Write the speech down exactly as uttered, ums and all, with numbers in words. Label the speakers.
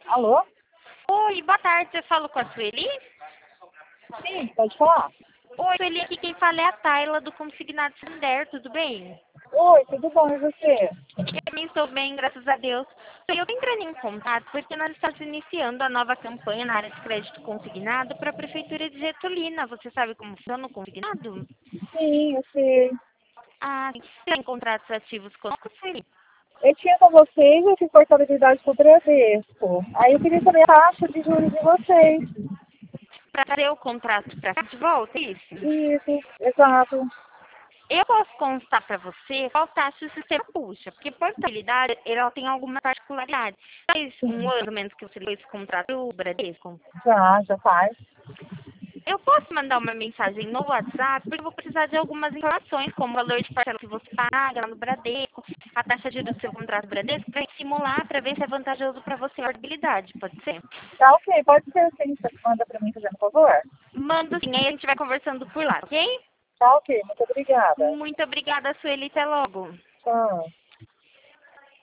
Speaker 1: Alô?
Speaker 2: Oi, boa tarde, eu falo com a Sueli?
Speaker 1: Sim, pode falar.
Speaker 2: Oi, Sueli, aqui quem fala é a Tayla do Consignado Sender, tudo bem?
Speaker 1: Oi, tudo bom, e você?
Speaker 2: Eu também estou bem, graças a Deus. Eu estou entrando em contato porque nós estamos iniciando a nova campanha na área de crédito consignado para a Prefeitura de Getulina. Você sabe como funciona o consignado?
Speaker 1: Sim, eu sei.
Speaker 2: Ah, você tem contratos ativos conosco, Sueli?
Speaker 1: Eu tinha com vocês, eu fiz portabilidade com o Bradesco. Aí eu queria saber a taxa de juros de vocês.
Speaker 2: Para trazer o contrato para cá de volta, é isso?
Speaker 1: Isso, exato.
Speaker 2: Eu posso constar para você qual taxa o sistema puxa, porque portabilidade ela tem algumas particularidades. Faz um
Speaker 1: Sim,
Speaker 2: ano menos que você fez esse contrato do Bradesco.
Speaker 1: já, já faz.
Speaker 2: Eu posso mandar uma mensagem no WhatsApp, porque eu vou precisar de algumas informações, como o valor de parcela que você paga lá no Bradesco, a taxa de juros do seu contrato do Bradesco, para simular, para ver se é vantajoso para você a portabilidade, pode ser?
Speaker 1: Tá ok, pode ser assim, você manda pra mim, fazendo favor?
Speaker 2: Manda sim, aí a gente vai conversando por lá, ok?
Speaker 1: Tá ok, muito obrigada.
Speaker 2: Muito obrigada, Sueli, até logo.
Speaker 1: Tchau.